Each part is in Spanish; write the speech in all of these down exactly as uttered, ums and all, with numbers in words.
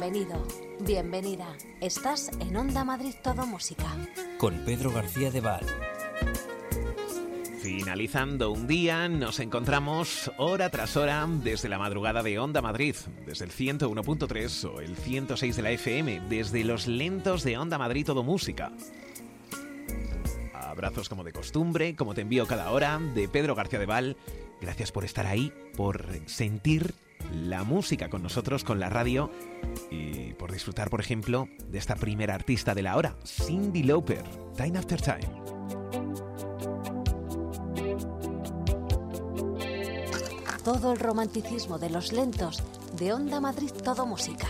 Bienvenido, bienvenida. Estás en Onda Madrid Todo Música. Con Pedro García de Val. Finalizando un día, nos encontramos hora tras hora desde la madrugada de Onda Madrid, desde el ciento uno punto tres o el ciento seis de la F M, desde los lentos de Onda Madrid Todo Música. Abrazos como de costumbre, como te envío cada hora, de Pedro García de Val. Gracias por estar ahí, por sentir la música con nosotros, con la radio, y por disfrutar, por ejemplo, de esta primera artista de la hora, Cyndi Lauper, Time After Time. Todo el romanticismo de los lentos de Onda Madrid Todo Música.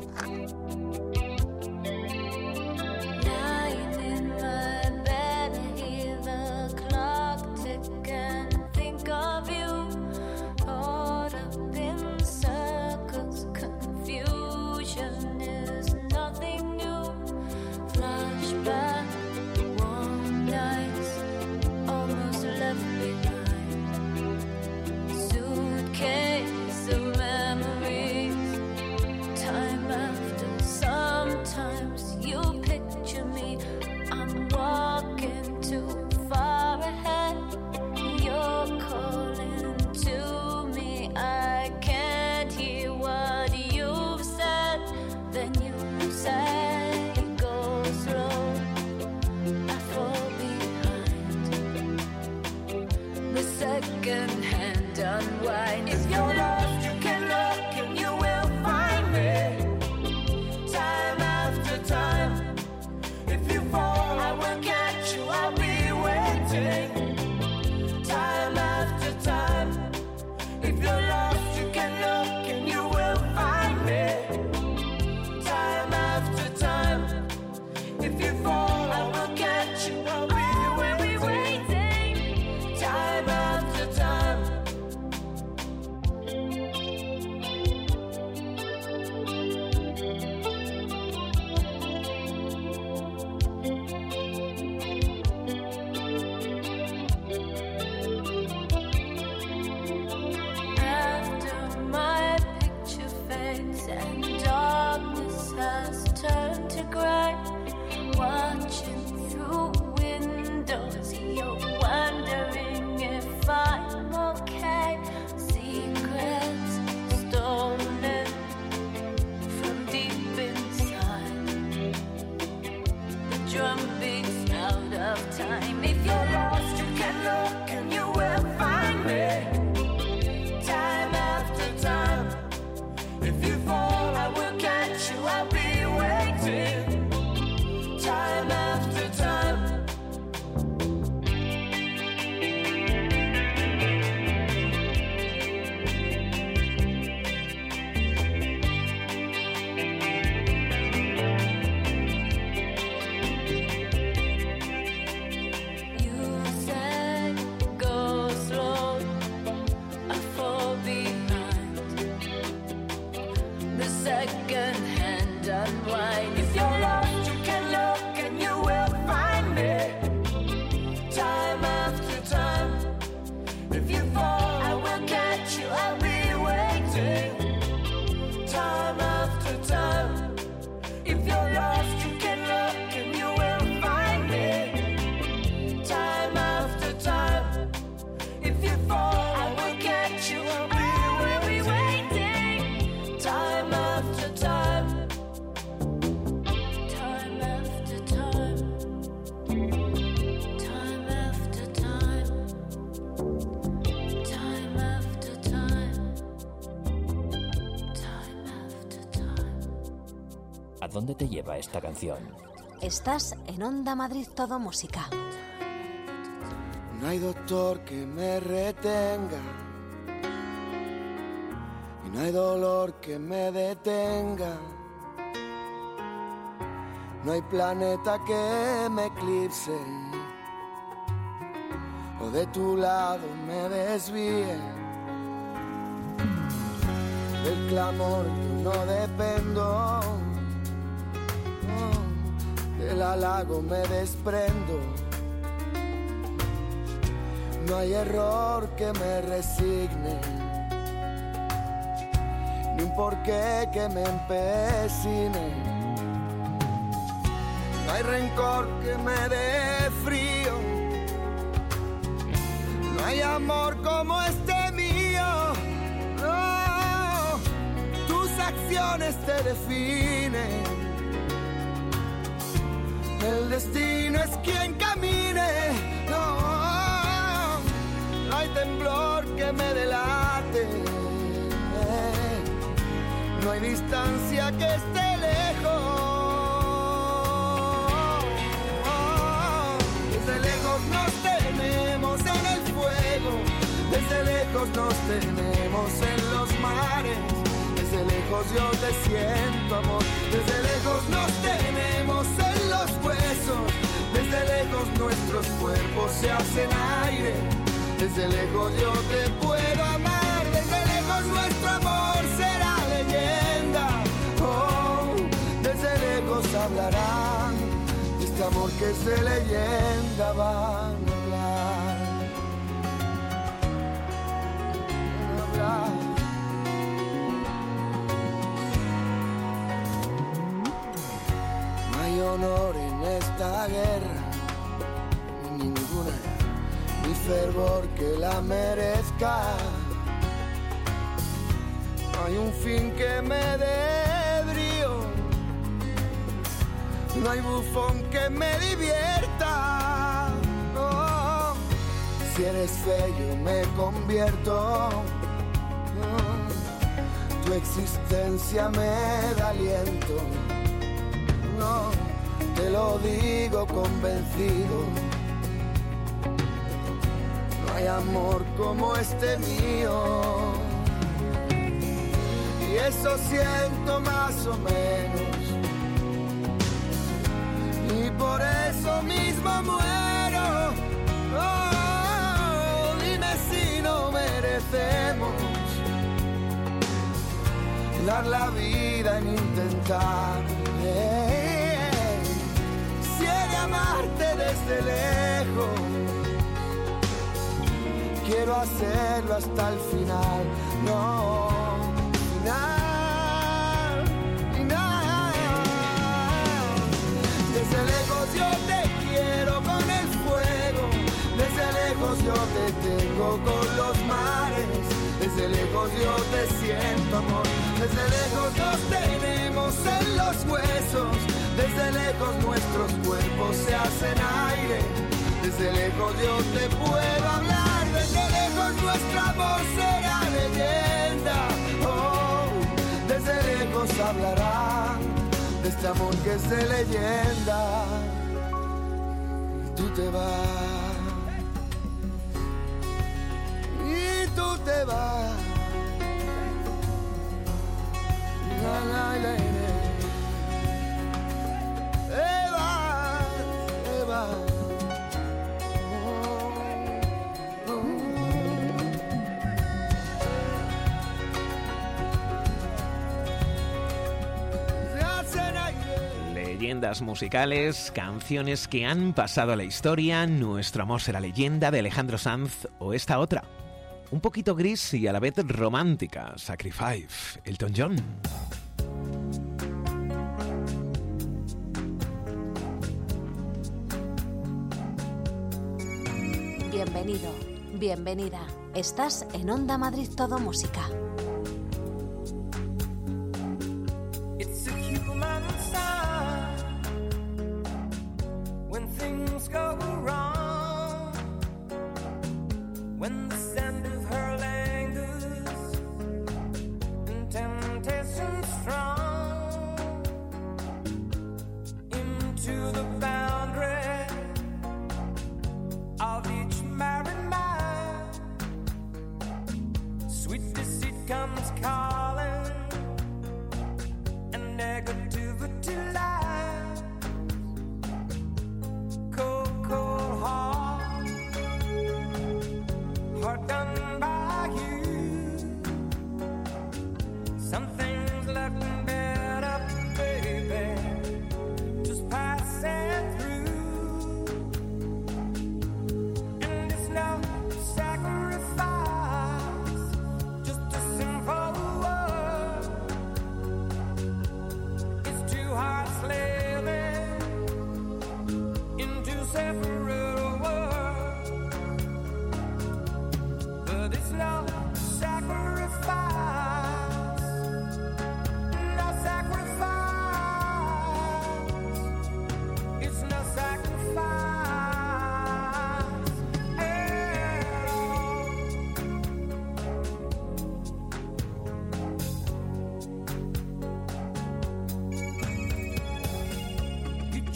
¿A dónde te lleva esta canción? Estás en Onda Madrid Todo Música. No hay doctor que me retenga y no hay dolor que me detenga. No hay planeta que me eclipse o de tu lado me desvíe. Del clamor yo no dependo, del halago me desprendo. No hay error que me resigne, ni un porqué que me empecine. No hay rencor que me dé frío, no hay amor como este mío. No, tus acciones te definen, el destino es quien camine. No, no hay temblor que me delate, no hay distancia que esté lejos. Desde lejos nos tenemos en el fuego, desde lejos nos tenemos en los mares. Desde lejos yo te siento, amor. Desde lejos nos tenemos en los huesos, desde lejos nuestros cuerpos se hacen aire. Desde lejos yo te puedo amar, desde lejos nuestro amor será leyenda. Oh, desde lejos hablarán de este amor que es de leyenda, van a hablar, van a hablar. No hay honor en esta guerra, ni ninguna, ni fervor que la merezca. No hay un fin que me dé brío, no hay bufón que me divierta. Oh, si eres fe yo me convierto, oh, tu existencia me da aliento. No, te lo digo convencido, no hay amor como este mío. Y eso siento más o menos, y por eso mismo muero. Oh, dime si no merecemos dar la vida en intentar. Hey, si he de amarte desde lejos, quiero hacerlo hasta el final. No, final, final. Desde lejos yo te quiero con el fuego, desde lejos yo te tengo con los mares. Desde lejos yo te siento, amor. Desde lejos nos tenemos en los huesos, desde lejos nuestros cuerpos se hacen aire. Desde lejos yo te puedo hablar, desde lejos nuestro amor será leyenda. Oh, desde lejos hablarán de este amor que es de leyenda. Y tú te vas, y tú te vas. La, la, la, la. Te vas, te vas. Leyendas musicales, canciones que han pasado a la historia. Nuestro amor será leyenda, de Alejandro Sanz, o esta otra, un poquito gris y a la vez romántica, Sacrifice, Elton John. Bienvenido, bienvenida. Estás en Onda Madrid Todo Música. Some things looking better, baby. Just pass it.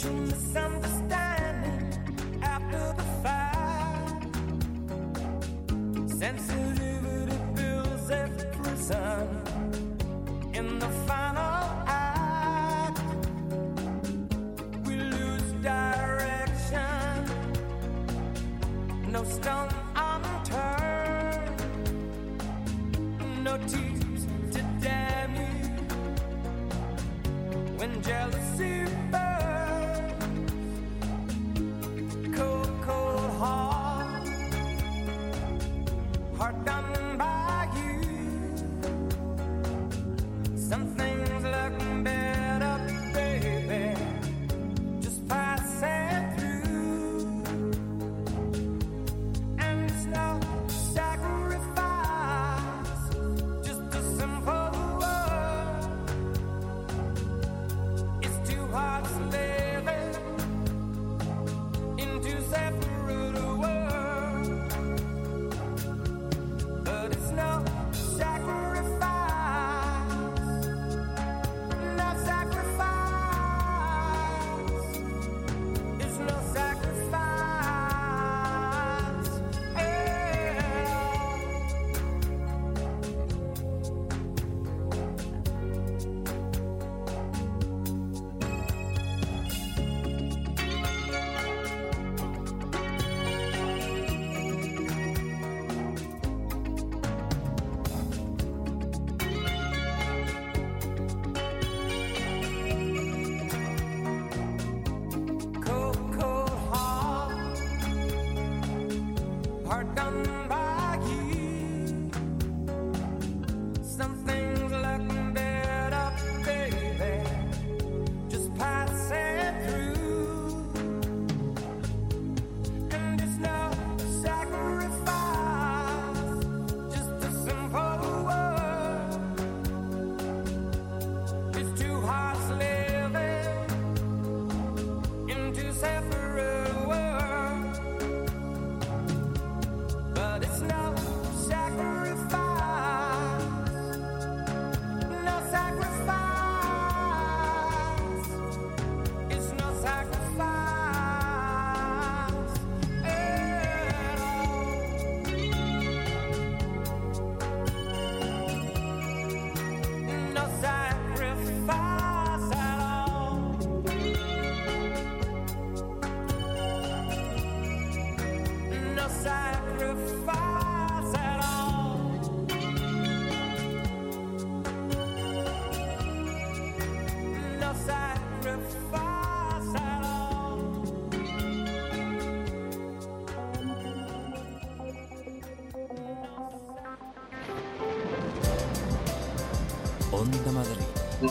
Onda Madrid.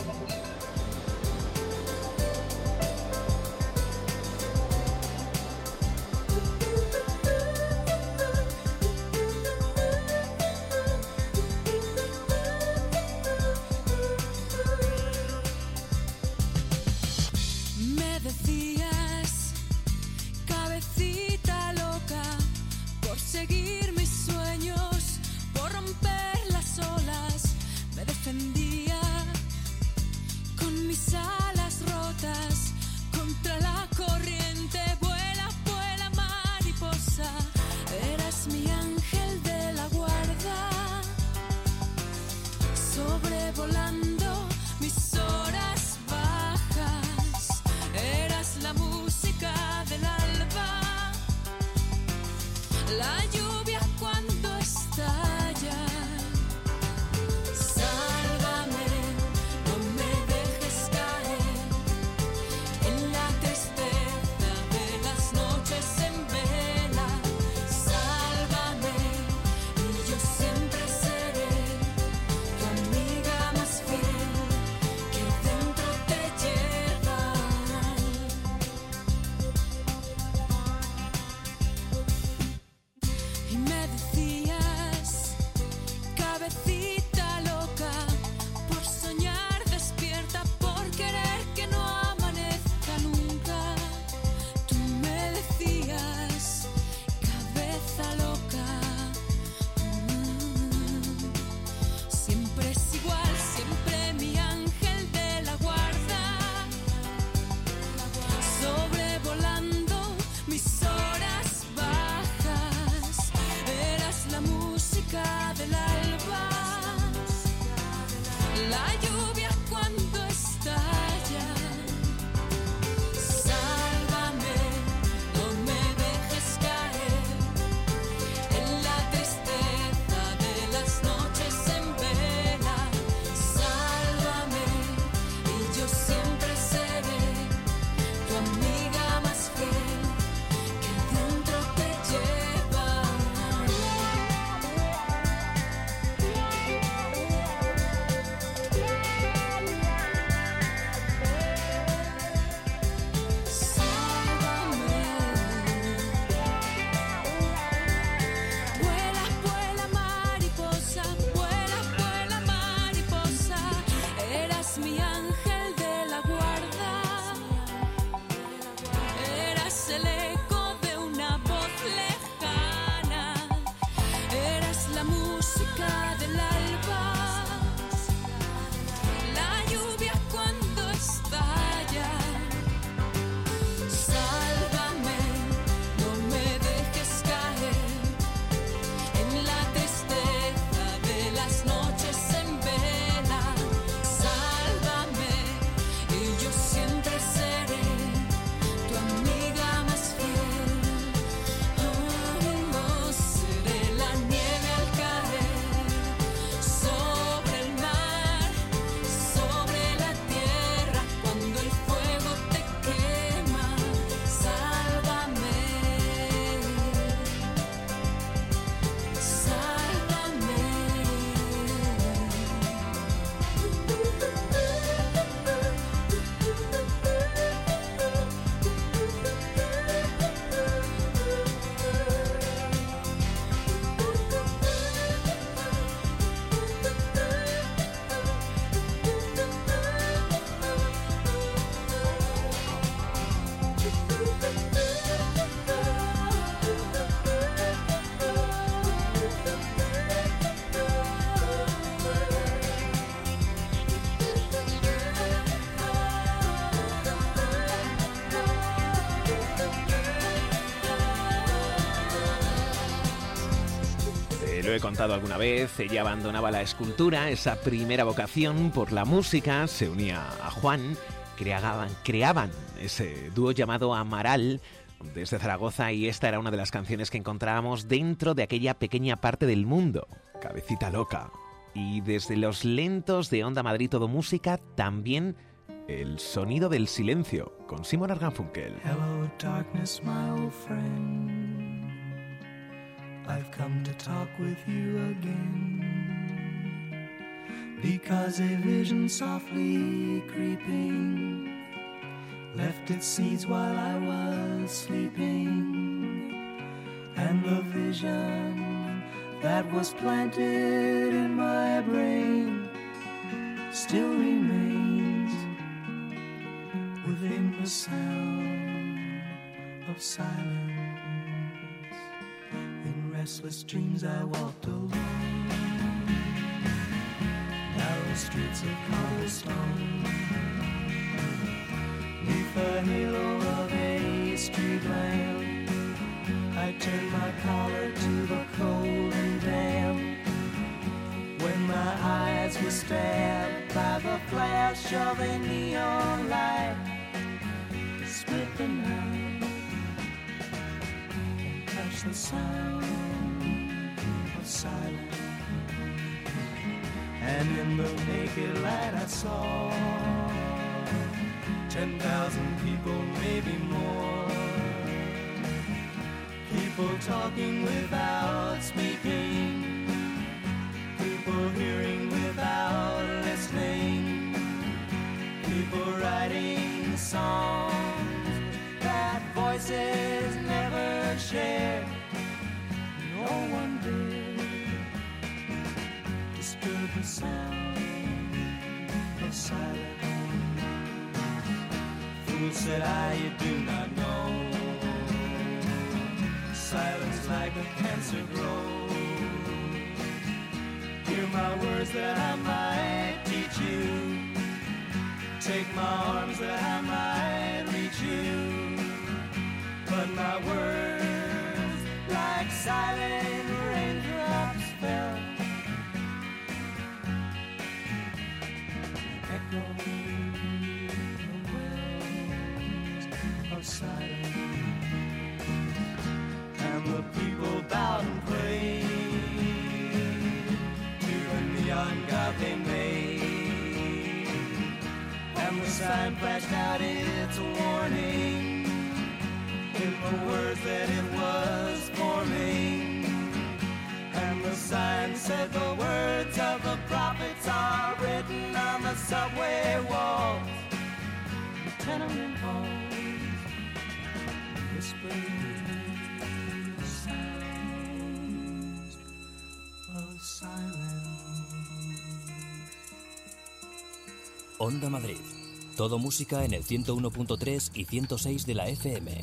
Me decías, cabecita loca, por seguir mis sueños, por romper las olas, me defendía con mis alas rotas contra la corriente. Vuela, vuela, mariposa, eras mi ángel de la guarda, sobrevolando mis horas bajas, eras la música del alba, la lluvia cuando estalla. Sálvame, no me dejes caer en la tristeza de las noches en vela. Sálvame y yo siempre seré tu amiga más fiel que dentro te lleva. lo he contado alguna vez, ella abandonaba la escultura, esa primera vocación por la música, se unía a Juan, creaban, creaban ese dúo llamado Amaral desde Zaragoza, y esta era una de las canciones que encontrábamos dentro de aquella pequeña parte del mundo, Cabecita Loca. Y desde los lentos de Onda Madrid Todo Música, también el sonido del silencio, con Simon and Garfunkel. Hello, darkness, my old friend. I've come to talk with you again, because a vision softly creeping left its seeds while I was sleeping, and the vision that was planted in my brain still remains within the sound of silence. In restless dreams I walked alone, narrow streets of cobblestone, neath the halo of a street lamp. I turned my collar to the cold and damp, when my eyes were stabbed by the flash of a neon light. Split the night and touch the sound of silence, and in the naked light I saw ten thousand people, maybe more, people talking without speaking, people hearing without listening, people writing songs that voices never shared. No one did disturb the sound of silence. Fool, said I, you do not know, silence like a cancer grows. Hear my words that I might teach you, take my arms that I might reach you, but my words like silent raindrops fell, echoing the wells of silence. And the people bowed and prayed to the neon god they made, and the sign flashed out its warning in the words that it was forming. And the sign said the words of the prophets are written on the subway walls, the tenement halls, whispering Onda Madrid. Todo música en el ciento uno punto tres y ciento seis de la F M.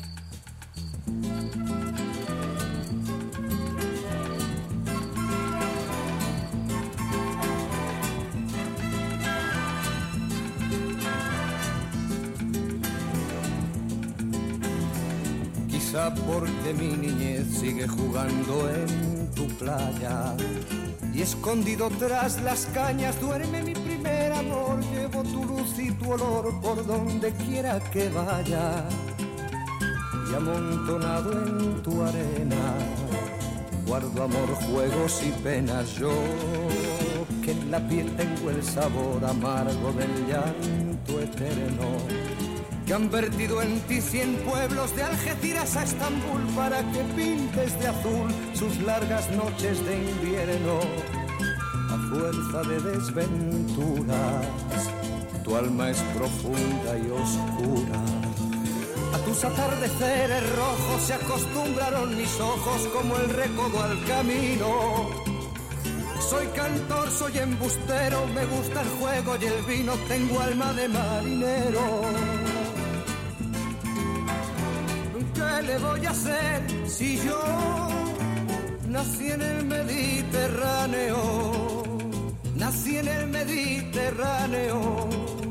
Quizá porque mi niñez sigue jugando en tu playa, y escondido tras las cañas duerme mi primer amor. Llevo tu luz y tu olor por donde quiera que vaya, y amontonado en tu arena guardo amor, juegos y penas. Yo que en la piel tengo el sabor amargo del llanto eterno, que han vertido en ti cien pueblos de Algeciras a Estambul para que pintes de azul sus largas noches de invierno. A fuerza de desventuras, tu alma es profunda y oscura. A tus atardeceres rojos se acostumbraron mis ojos como el recodo al camino. Soy cantor, soy embustero, me gusta el juego y el vino, tengo alma de marinero. ¿Qué le voy a hacer si yo nací en el Mediterráneo? Nací en el Mediterráneo.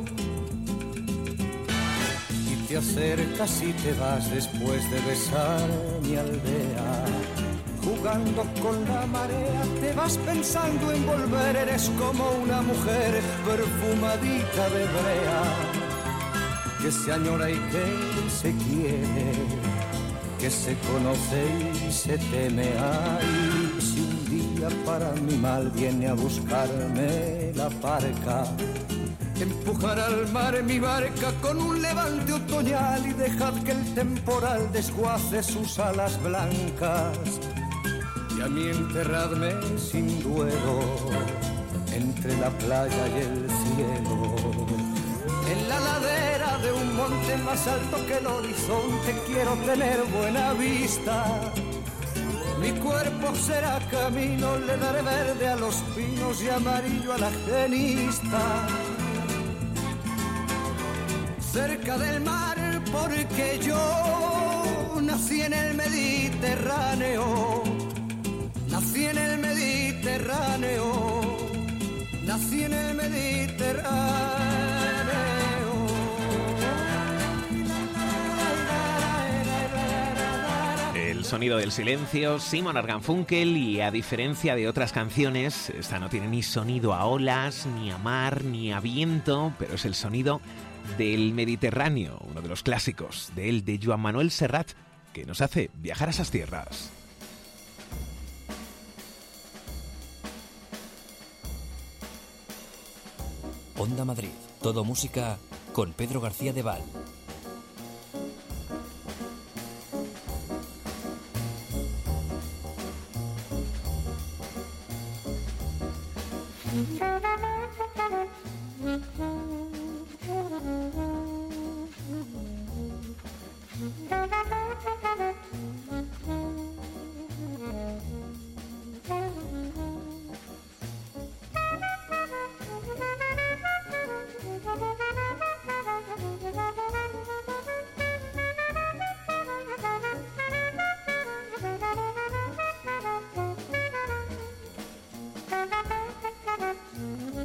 Y te acercas y te vas después de besar mi aldea. jugando con la marea, te vas pensando en volver, eres como una mujer perfumadita de brea, que se añora y que se quiere, que se conoce y se teme. Ay, si un día para mi mal viene a buscarme la barca, empujar al mar mi barca con un levante otoñal y dejad que el temporal desguace sus alas blancas. Y a mí enterradme sin duelo entre la playa y el cielo, en la ladera de un monte más alto que el horizonte. Quiero tener buena vista, mi cuerpo será camino, le daré verde a los pinos y amarillo a la genista. Cerca del mar, porque yo nací en el Mediterráneo, nací en el Mediterráneo, nací en el Mediterráneo. El sonido del silencio, Simon and Garfunkel, y a diferencia de otras canciones, esta no tiene ni sonido a olas, ni a mar, ni a viento, pero es el sonido del Mediterráneo, uno de los clásicos de él, de Joan Manuel Serrat, que nos hace viajar a esas tierras. Onda Madrid, todo música con Pedro García de Val. Mm-hmm.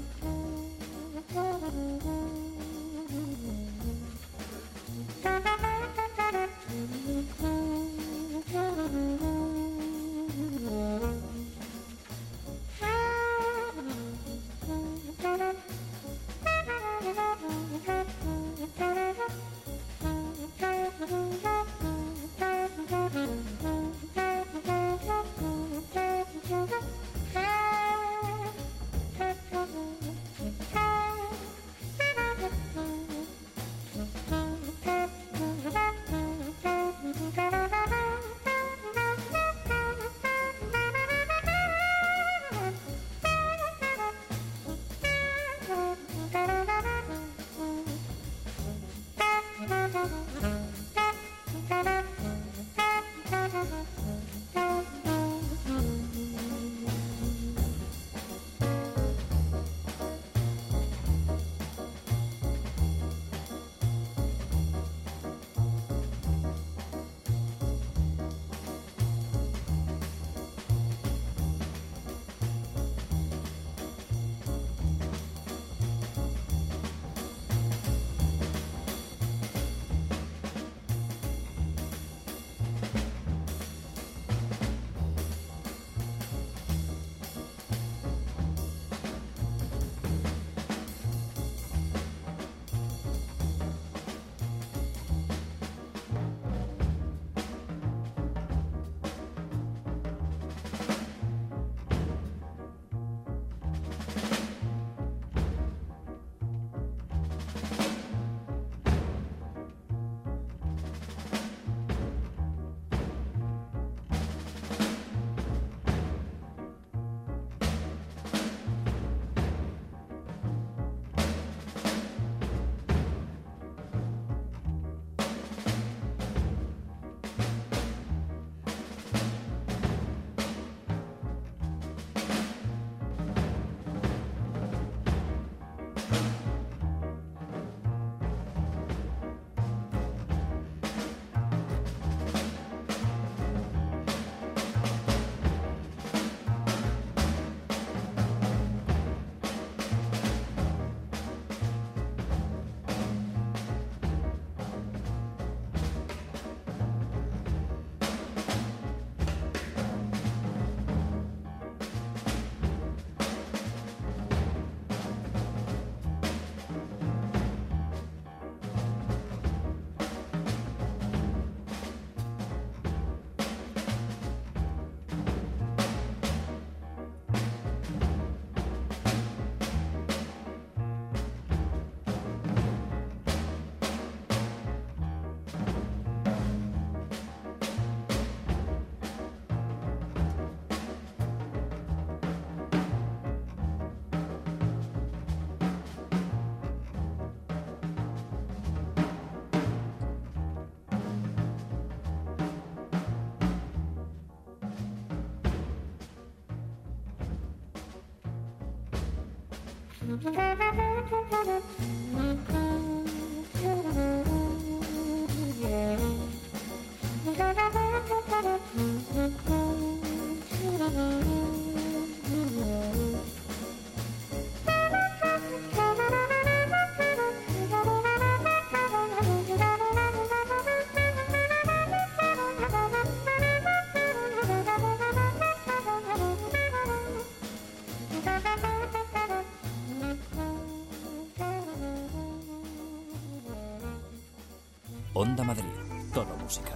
Onda Madrid, todo música.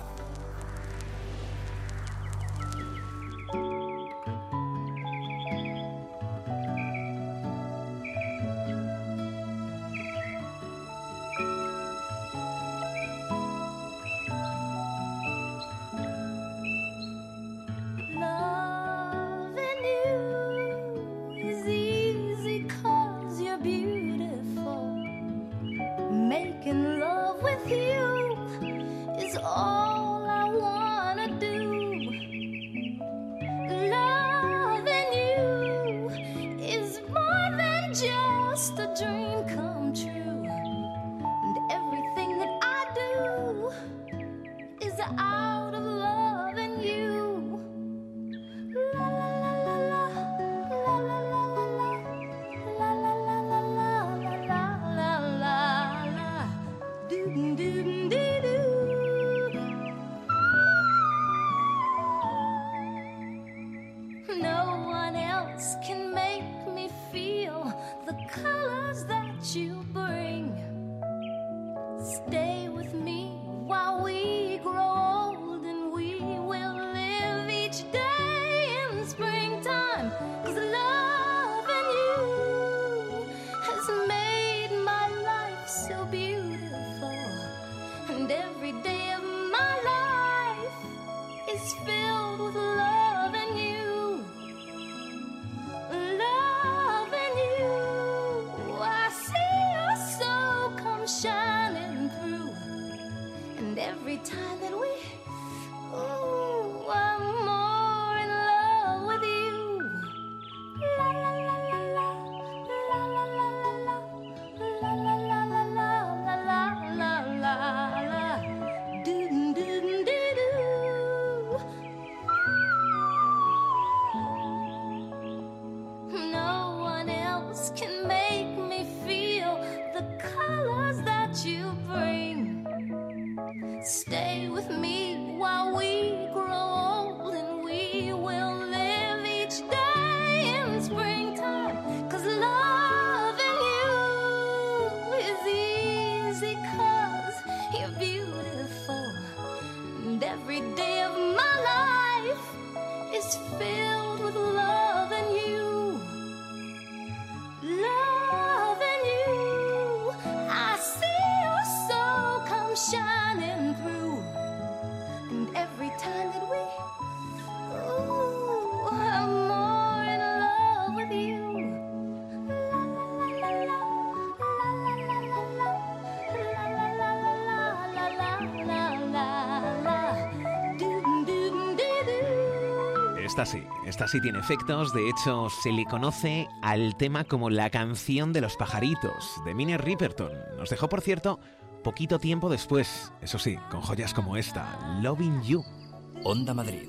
Esta sí, esta sí tiene efectos. De hecho, se le conoce al tema como la canción de los pajaritos, de Minnie Riperton. Nos dejó, por cierto, poquito tiempo después, eso sí, con joyas como esta, Loving You. Onda Madrid,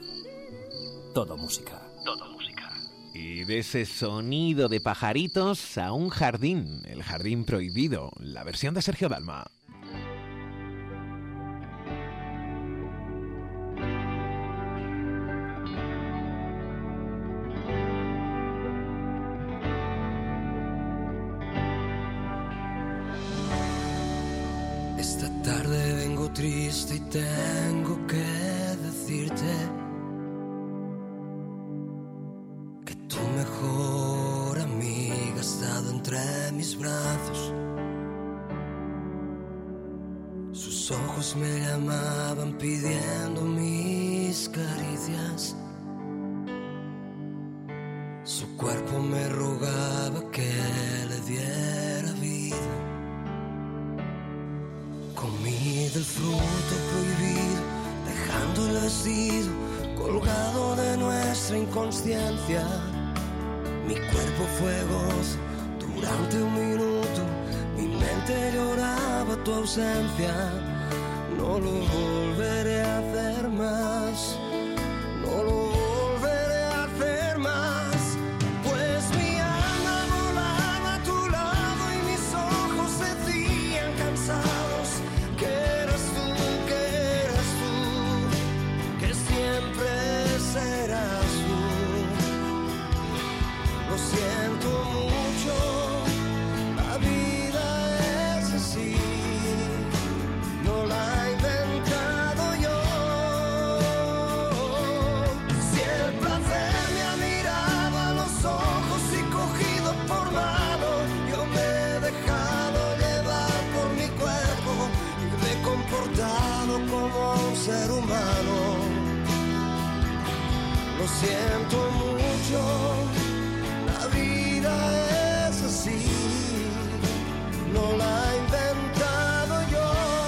todo música. Todo música. Y de ese sonido de pajaritos a un jardín, el jardín prohibido, la versión de Sergio Dalma. Esta tarde vengo triste y tengo que decirte que tu mejor amiga ha estado entre mis brazos. Sus ojos me llamaban pidiendo mis caricias. Su cuerpo me rogaba que le diera vida. Comí del fruto prohibido, dejando el vestido colgado de nuestra inconsciencia. Mi cuerpo fue gozo Durante un minuto mi mente lloraba tu ausencia. No lo volveré a hacer más. No lo volveré a hacer más. Pues mi alma volaba a tu lado y mis ojos decían cansados que eras tú, que eras tú, que siempre serás tú. Lo siento mucho, la vida es así, no la he inventado yo. Si el placer me ha mirado a los ojos y cogido por mano, yo me he dejado llevar por mi cuerpo y me he comportado como un ser humano. Lo siento mucho, la vida es así, no la he inventado yo.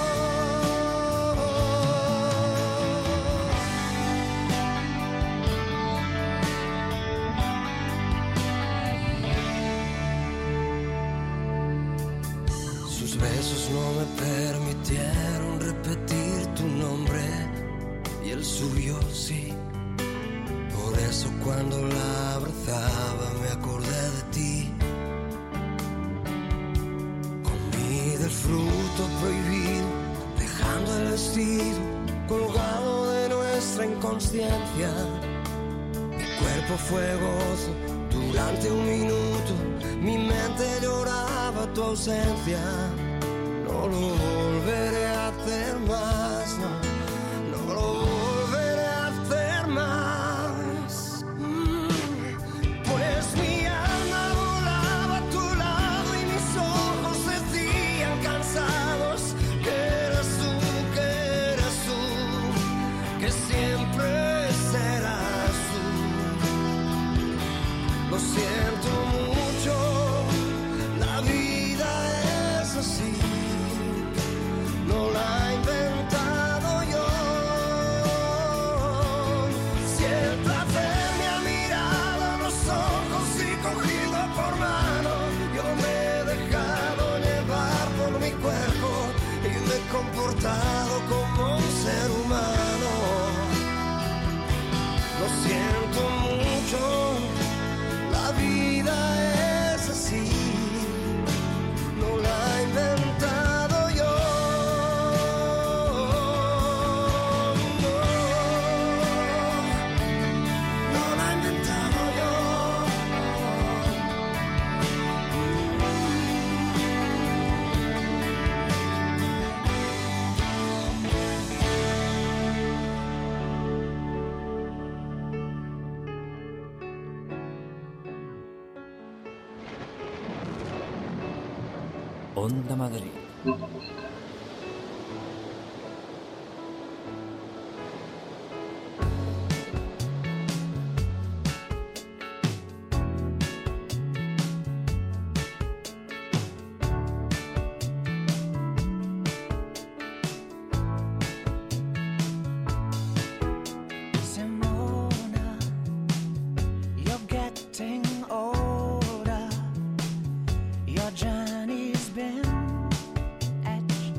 Sus besos no me permitieron repetir tu nombre y el suyo sí. Por eso cuando la abrazaba me acordé de ti. Comí del fruto prohibido, dejando el vestido colgado de nuestra inconsciencia. Mi cuerpo fue gozo durante un minuto, mi mente lloraba tu ausencia. No lo volveré a hacer más, no, no lo volveré a hacer más. Pues mi alma volaba a tu lado y mis ojos decían cansados que eras tú, que eras tú, que siempre serás tú. Lo siento mucho, la vida es así, no la he inventado yo. Si el placer me ha mirado a los ojos y cogido por mano, yo me he dejado llevar por mi cuerpo y me he comportado como un ser humano. Lo siento mucho, la vida es así, no la he inventado yo. No, no la he inventado yo. Onda Madrid. Simona, you're getting older. Your journey's been etched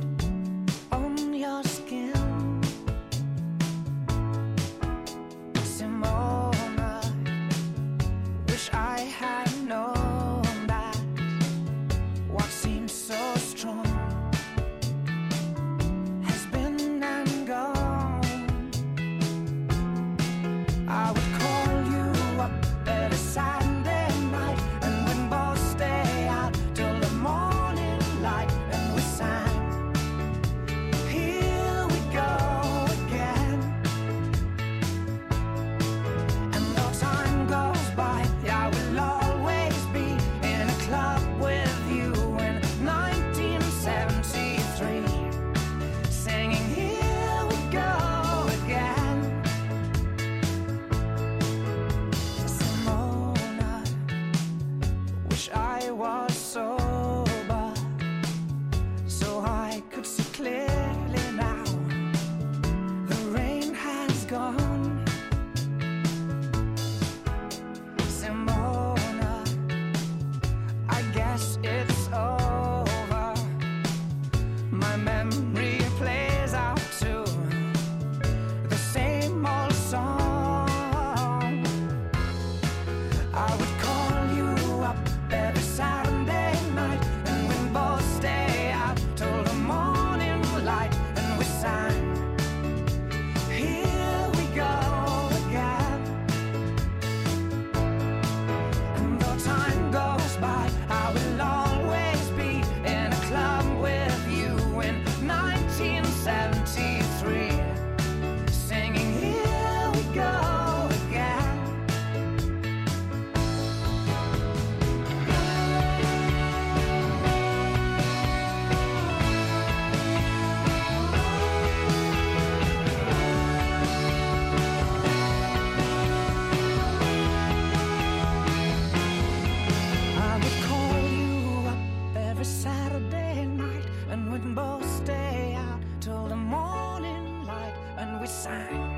we sang.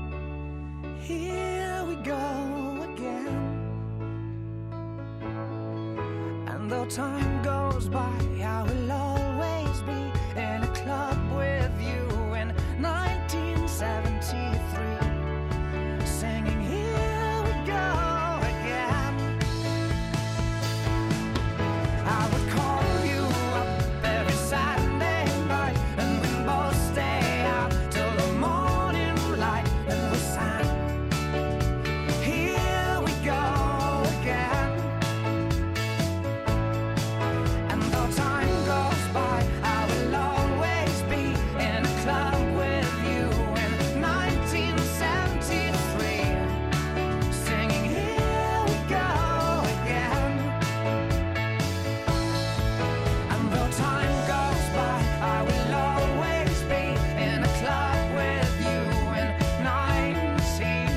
Here we go again. And though time goes by, I will always be in a club with you in nineteen seventy-three, singing here we go again. I would call you up every Saturday night, and we both stay out till the morning light, and we sang here we go again. And though time goes by, I will always be in a club with you in nineteen seventy-three, singing here we go again. And though time goes by, I will always be in a club with you in nineteen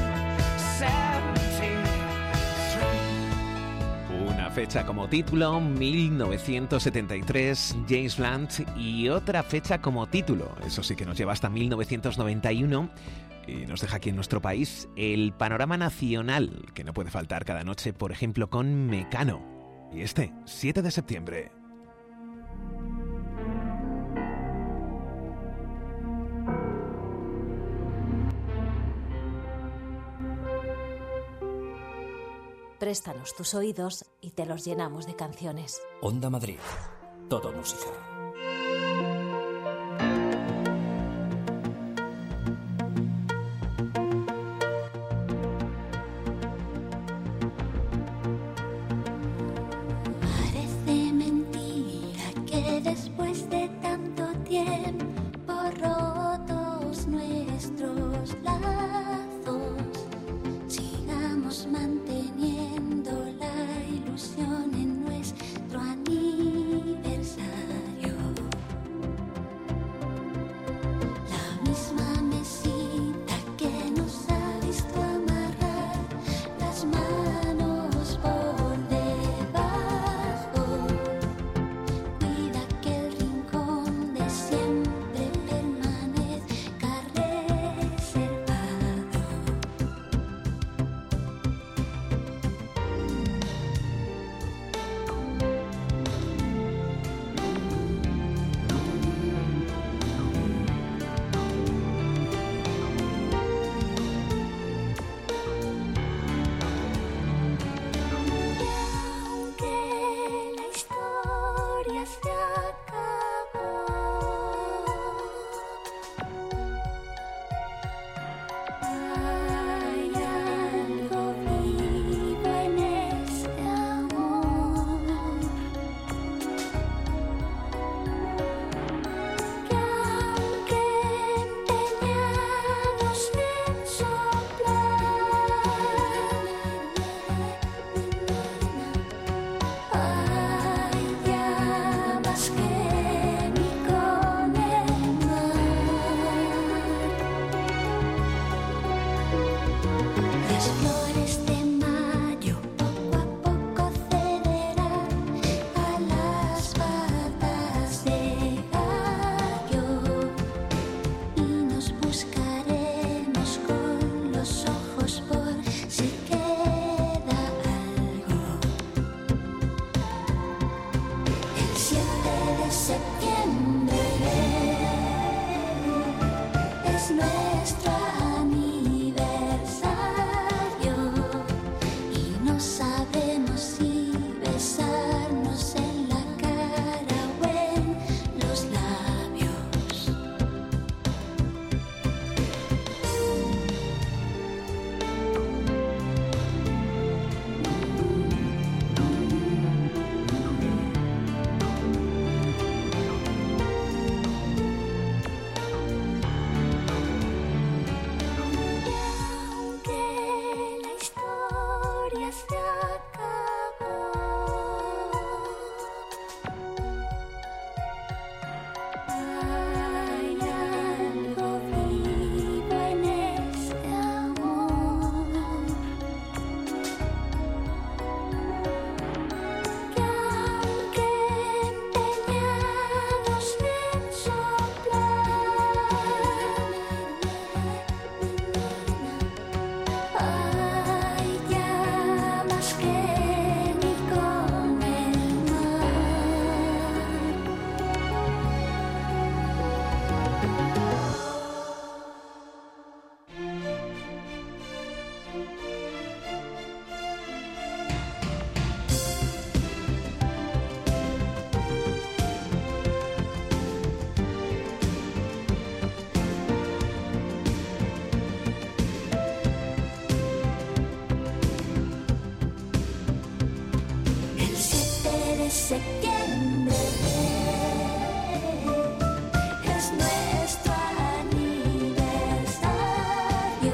seventy-three. Una fecha como título, mil novecientos setenta y tres, James Blunt, y otra fecha como título, eso sí que nos lleva hasta mil novecientos noventa y uno, y nos deja aquí en nuestro país el panorama nacional, que no puede faltar cada noche, por ejemplo, con Mecano. Y este, siete de septiembre. Préstanos tus oídos y te los llenamos de canciones. Onda Madrid. Todo música. Parece mentira que después de tanto tiempo rotos nuestros lazos, sigamos manteniendo la ilusión en nuestro aniversario. La misma mesita que nos ha visto amarrar las manos por debajo, cuida que el rincón de siempre permanezca reservado. Aunque la historia se acabó, hay algo vivo en este amor, que aunque empeñados en soplar, hay llamas que ni con el mar. Las flores de mayo poco a poco cederán a las patas de gallo, y nos buscaremos con los ojos por si queda algo. El siete de septiembre es nuestro aniversario, y no sabemos si besarnos en la cara o en los labios. de septiembre. Es nuestro aniversario.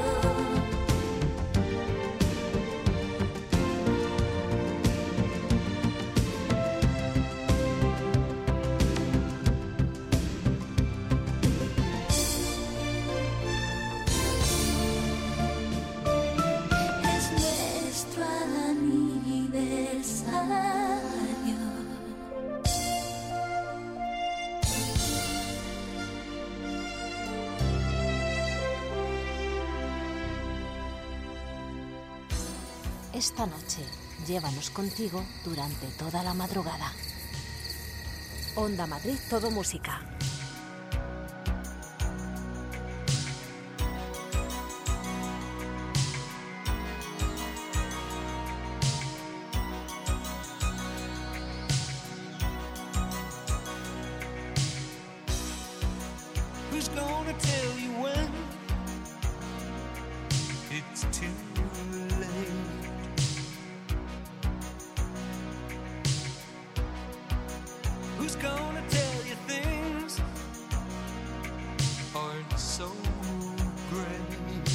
Es nuestro aniversario. Esta noche, llévanos contigo durante toda la madrugada. Onda Madrid, todo música. Who's gonna tell you when it's too late? Who's gonna tell you things aren't so great?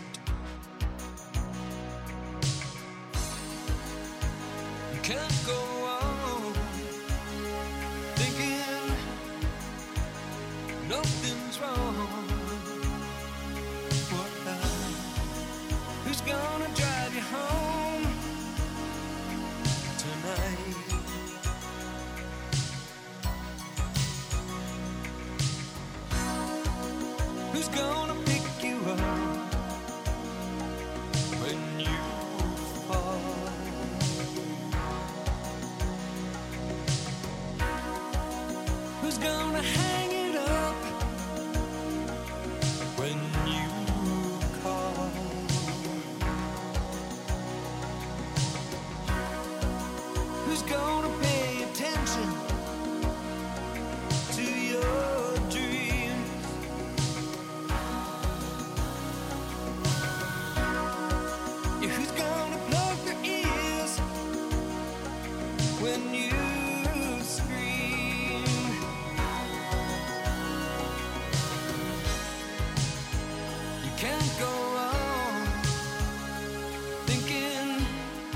You can't go on thinking nothing's wrong. What now? Who's gonna drive you home tonight? Who's gonna pick you up when you fall? Who's gonna hang it up when you call? Who's gonna pay attention to your dreams? Yeah, who's gonna plug their ears when you scream? You can't go on thinking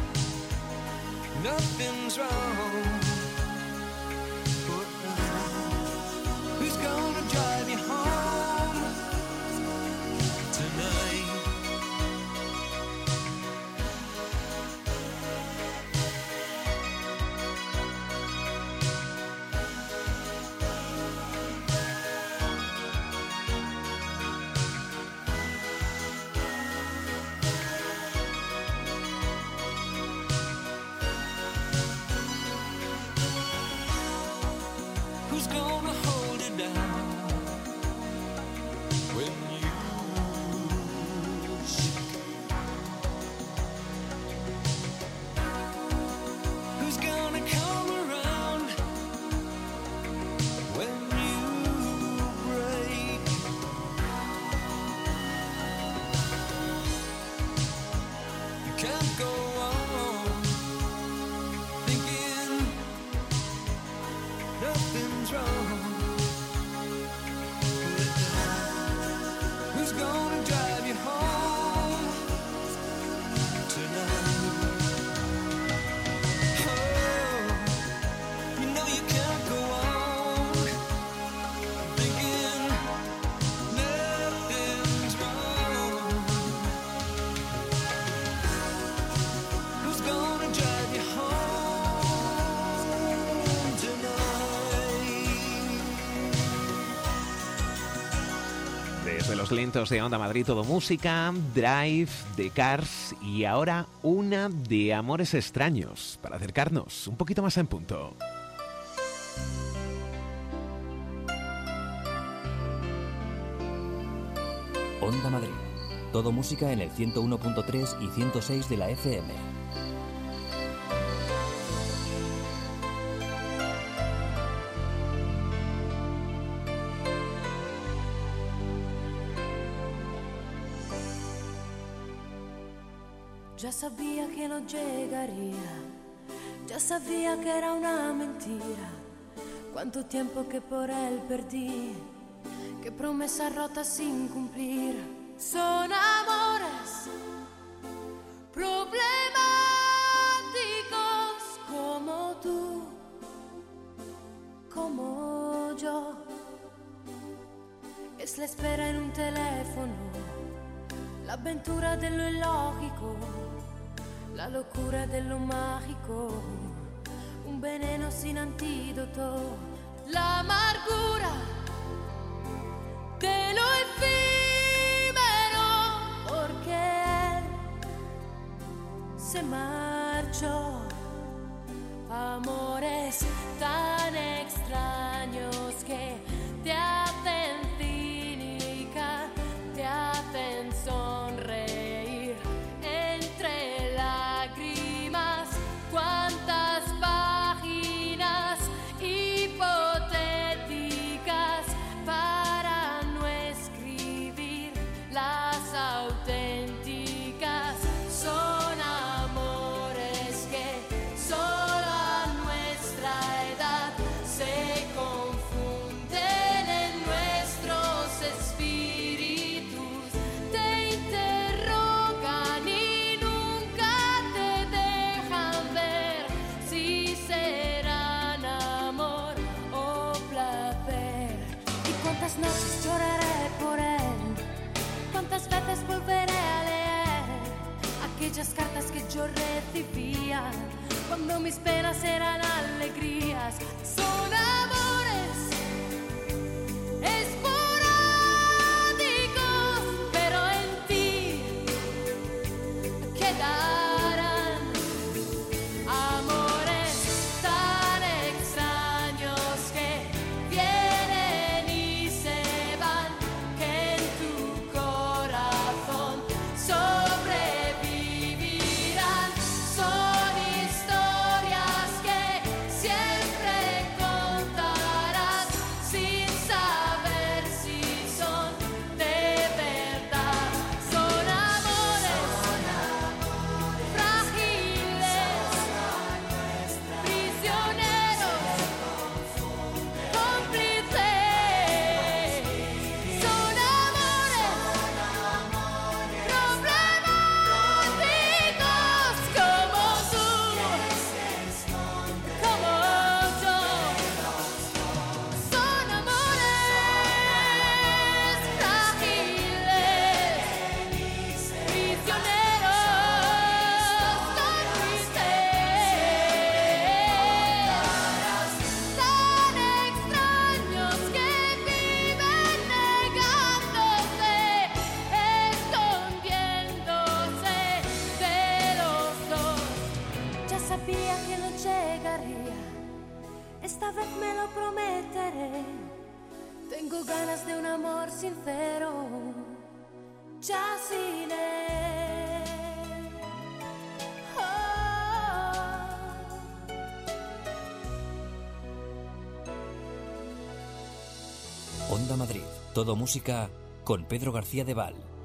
nothing's wrong. But who's gonna drive you home tonight? Who's gonna hold it down when you shake? Who's gonna come around when you break? You can't go on thinking nothing's wrong. Who's gonna drive you home tonight? Oh, you know you can't go on thinking nothing's wrong. Who's gonna drive you home tonight? Desde los lentos de Onda Madrid, todo música, Drive, de Cars y ahora una de Amores Extraños, para acercarnos un poquito más en punto. Onda Madrid, todo música en el ciento uno punto tres y ciento seis de la F M. Ya sabía que no llegaría, Ya sabía que era una mentira, cuánto tiempo que por él perdí, qué promesas rotas sin cumplir. Son amores problemáticos como tú, como yo. Es la espera en un teléfono, la aventura de lo ilógico, la locura de lo mágico, un veneno sin antídoto, la amargura de lo efímero, porque él se marchó. Amores tan extraños que te hacen cínica, te hacen sonreír entre lágrimas. Cuántas páginas hipotéticas para no escribir las auténticas. Son amores que solo a nuestra edad se confunden en nuestros espíritus, te interrogan y nunca te dejan ver si serán amor o placer. Y cuántas noches lloraré por él, cuántas veces volveré a leer aquellas cartas que yo recibía cuando mis penas eran alegrías. Son amores esporádicos, pero en ti quedarán amores tan extraños que vienen y se van, que en tu corazón sobrevivirán. Son historias que siempre contarás sin saber si son de verdad. Son amores frágiles, prisioneros, cómplices. Son amores problemáticos como tú, como yo. Son amores frágiles, prisioneros, cómplices, tan extraños que viven negándose, escondiéndose de los dos. Ya sabía que no llegaría, esta vez me lo prometeré. Tengo ganas de un amor sincero, ya sin él. Oh. Onda Madrid, todo música con Pedro García de Val.